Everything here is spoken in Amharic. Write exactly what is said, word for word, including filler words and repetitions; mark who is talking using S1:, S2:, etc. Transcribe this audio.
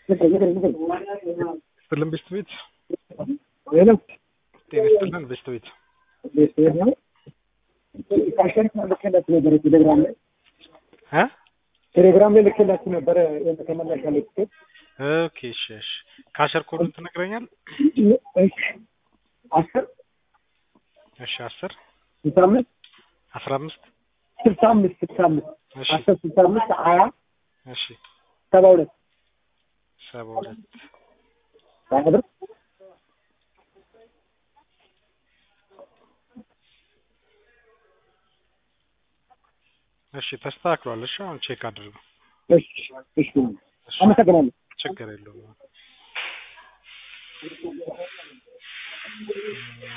S1: Film bist du mit?
S2: Hello.
S1: Den ist Film bist du mit?
S2: Yes, yes, no. ካሸርክ ልከላት ነበር ቴሌግራም ላይ
S1: እ
S2: ቴሌግራም ላይ ልከላት ነበር የተመላሽ አለች።
S1: ኦኬ እሺ እሺ ካሸር ኮዱን ትነግረኛል?
S2: እሺ አስር
S1: እሺ አስር
S2: ስልሳ አምስት
S1: አስራ አምስት
S2: ስልሳ አምስት ስልሳ አምስት
S1: እሺ
S2: አስር ስልሳ አምስት ሀያ
S1: እሺ
S2: ሰባ ሁለት
S1: ሰባ ሁለት
S2: አይደል?
S1: እሺ ተስተካክሏል። እሺ አሁን ቼክ አድርጉ።
S2: እሺ እሺ አመሰግናለሁ።
S1: ችግር የለውም።